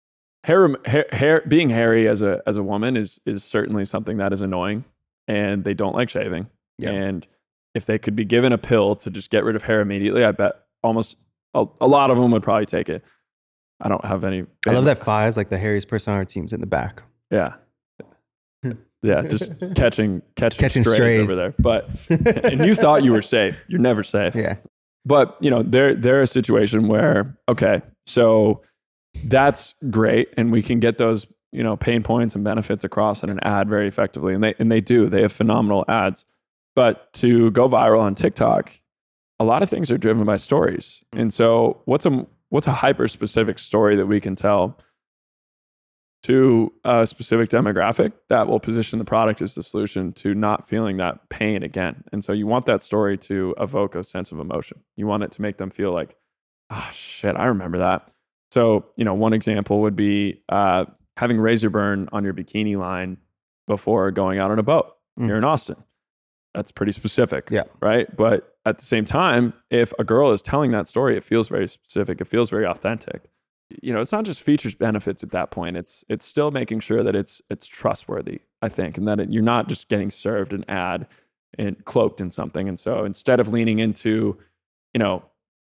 hair, hair, hair, being hairy as a as a woman is is certainly something that is annoying, and they don't like shaving. Yeah. And if they could be given a pill to just get rid of hair immediately, I bet almost a, a lot of them would probably take it. I don't have any. I love that Fi's like the hairiest person on our team's in the back. Yeah. Yeah, just catching catching, Catching strays, strays. over there. But and you thought you were safe. You're never safe. Yeah. But you know, they're they're a situation where, okay, so that's great, and we can get those, you know, pain points and benefits across in an ad very effectively. And they and they do. They have phenomenal ads. But to go viral on TikTok, a lot of things are driven by stories. And so what's a what's a hyper specific story that we can tell to a specific demographic that will position the product as the solution to not feeling that pain again? And so you want that story to evoke a sense of emotion. You want it to make them feel like, oh shit, I remember that. So, you know, one example would be uh, having razor burn on your bikini line before going out on a boat Mm. here in Austin. That's pretty specific, Yeah. right? But at the same time, if a girl is telling that story, it feels very specific. It feels very authentic. You know, it's not just features benefits at that point. It's it's still making sure that it's it's trustworthy, I think, and that it, you're not just getting served an ad and cloaked in something. And so instead of leaning into, you know,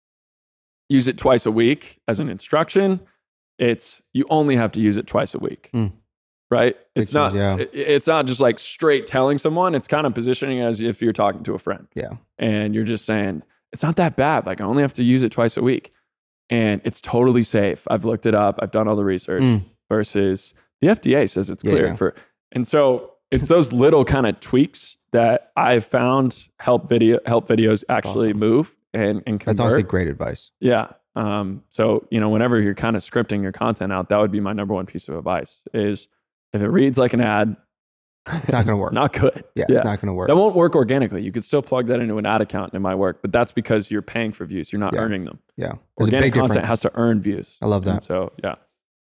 use it twice a week as an instruction, it's you only have to use it twice a week. Mm. Right? It's Pictures, not yeah. it- it's not just like straight telling someone. It's kind of positioning as if you're talking to a friend. Yeah. And you're just saying, it's not that bad. Like I only have to use it twice a week. And it's totally safe. I've looked it up. I've done all the research. Mm. Versus the F D A says it's Yeah, clear yeah. for. And so it's those little kind of tweaks that I've found help video help videos actually Awesome. move and and convert. That's honestly great advice. Yeah. Um, so, you know, whenever you're kind of scripting your content out, that would be my number one piece of advice is if it reads like an ad, It's not going to work. not good. yeah, it's not going to work. That won't work organically. You could still plug that into an ad account and it might work, but that's because you're paying for views. You're not Yeah. earning them. Yeah. There's a Organic big content difference. has to earn views. I love that. And so, yeah.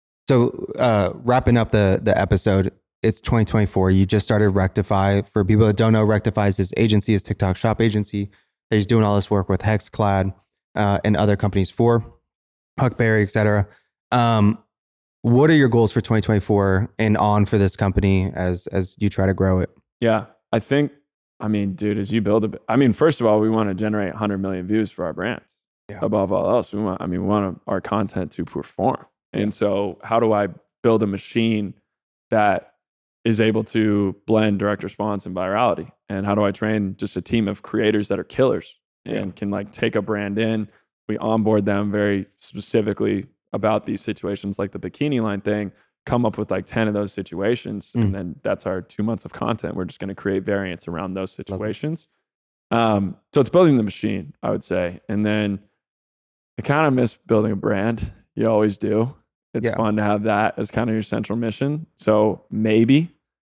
So uh, wrapping up the the episode, it's twenty twenty-four. You just started Rectify. For people that don't know, Rectify is his agency, his TikTok shop agency. That he's doing all this work with Hexclad uh, and other companies for Huckberry, et cetera. Um, what are your goals for twenty twenty-four and on for this company as as you try to grow it? Yeah. I think, I mean, dude, as you build a, I mean, first of all, we want to generate one hundred million views for our brands. Yeah. Above all else, we want, I mean, we want our content to perform. And so how do I build a machine that is able to blend direct response and virality? And how do I train just a team of creators that are killers and Yeah. can like take a brand in? We onboard them very specifically about these situations, like the bikini line thing, come up with like ten of those situations. Mm. And then that's our two months of content. We're just going to create variants around those Love it. situations. Um, so it's building the machine, I would say. And then I kind of miss building a brand. You always do. It's Yeah. fun to have that as kind of your central mission. So maybe,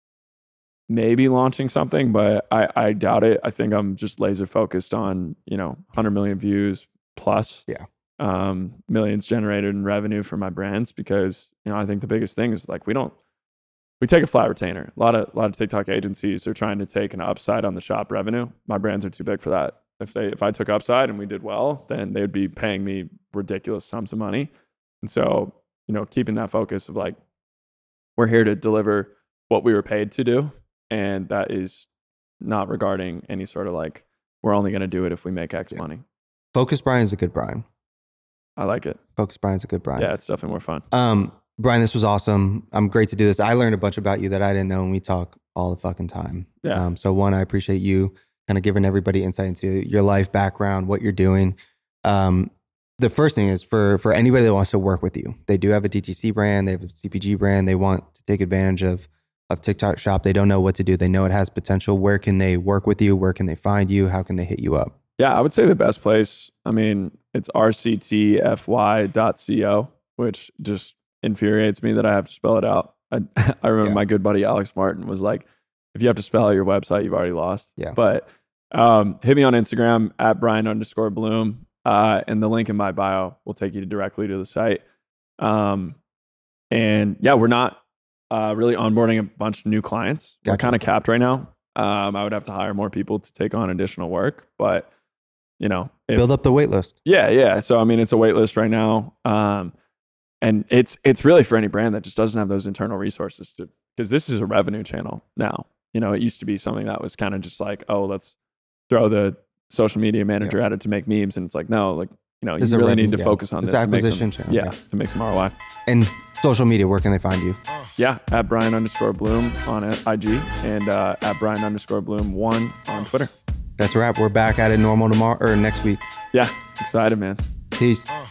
maybe launching something, but I, I doubt it. I think I'm just laser focused on, you know, one hundred million views plus. Yeah. Um, millions generated in revenue for my brands because, you know, I think the biggest thing is like we don't, we take a flat retainer. A lot of a lot of TikTok agencies are trying to take an upside on the shop revenue. My brands are too big for that. If they if I took upside and we did well, then they would be paying me ridiculous sums of money. And so, you know, keeping that focus of like, we're here to deliver what we were paid to do. And that is not regarding any sort of like, we're only going to do it if we make X Yeah. money. Focus Brian is a good Brian. I like it. Focus Brian's a good Brian. Yeah, it's definitely more fun. Um, Brian, this was awesome. I'm great to do this. I learned a bunch about you that I didn't know, and we talk all the fucking time. Yeah. Um, so one, I appreciate you kind of giving everybody insight into your life background, what you're doing. Um, the first thing is for for anybody that wants to work with you, they do have a D T C brand, they have a C P G brand, they want to take advantage of of TikTok Shop. They don't know what to do. They know it has potential. Where can they work with you? Where can they find you? How can they hit you up? Yeah, I would say the best place, I mean, it's r c t f y dot co, which just infuriates me that I have to spell it out. I, I remember Yeah. my good buddy Alex Martin was like, if you have to spell out your website, you've already lost. Yeah. But um, hit me on Instagram at Brian underscore Bloom. Uh, and the link in my bio will take you directly to the site. Um, and yeah, we're not uh, really onboarding a bunch of new clients. We're Gotcha. kind of capped right now. Um, I would have to hire more people to take on additional work, but you know, if, Build up the wait list. yeah, yeah. So I mean, it's a wait list right now. Um, and it's it's really for any brand that just doesn't have those internal resources to, because this is a revenue channel now. You know, it used to be something that was kind of just like, oh, let's throw the social media manager Yeah. at it to make memes, and it's like, no, like, you know, This is you a really revenue- need to yeah. focus on This this. is to make acquisition some, channel, yeah, yeah. to make some R O I. And social media, where can they find you? Yeah, at Brian underscore Bloom on I G and uh, at Brian underscore Bloom one on Twitter. That's a wrap. We're back at it normal tomorrow or next week. Yeah, excited, man. Peace.